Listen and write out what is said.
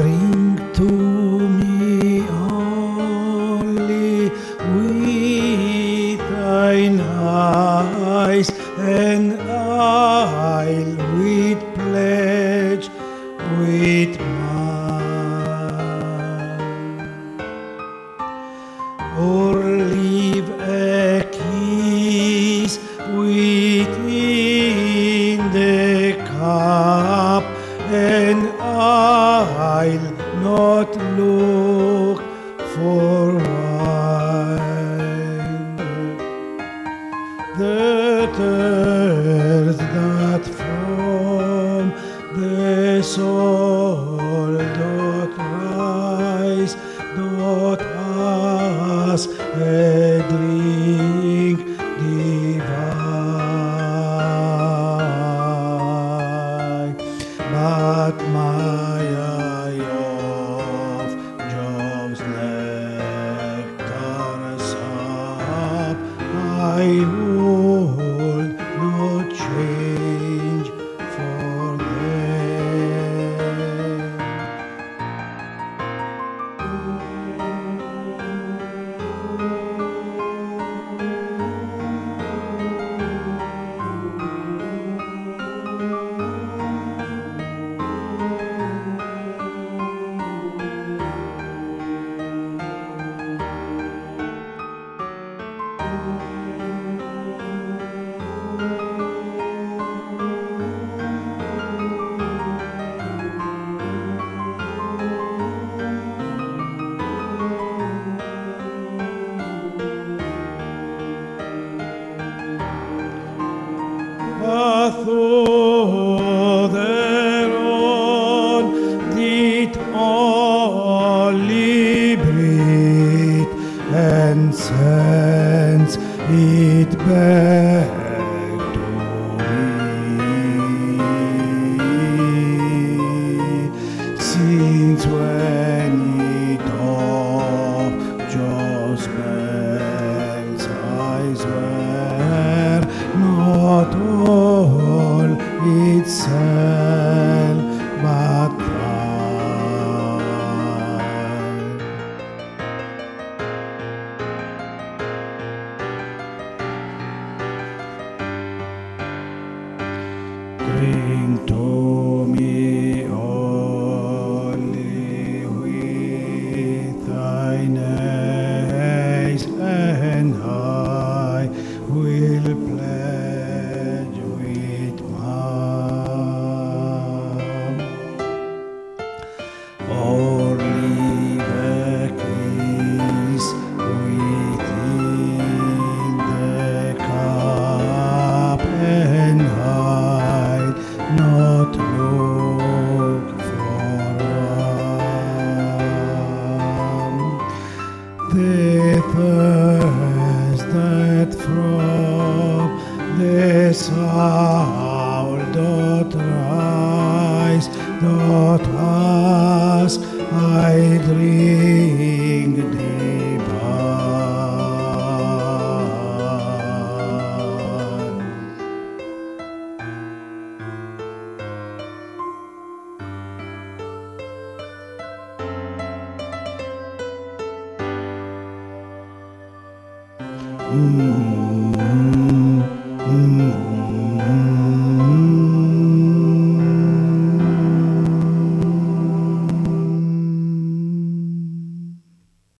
Drink to me only with thine eyes, and I'll with pledge with mine, or leave a kiss within the cup, and I'll not look for wine. The thirst that from the soul doth rise, doth ask a drink divine. But my eye of Job's nectar sup, I would not change for them. But though thereon did only breathe, and sends it back to me, since when it of Job's bells eyes were not all itself but pride. Drink to me only with thine eyes, and I will pledge with mine, or leave a kiss within the cup, and I'll not look for one. The thirst that from the soul doth rise, doth ask I drink divine. Mm-hmm.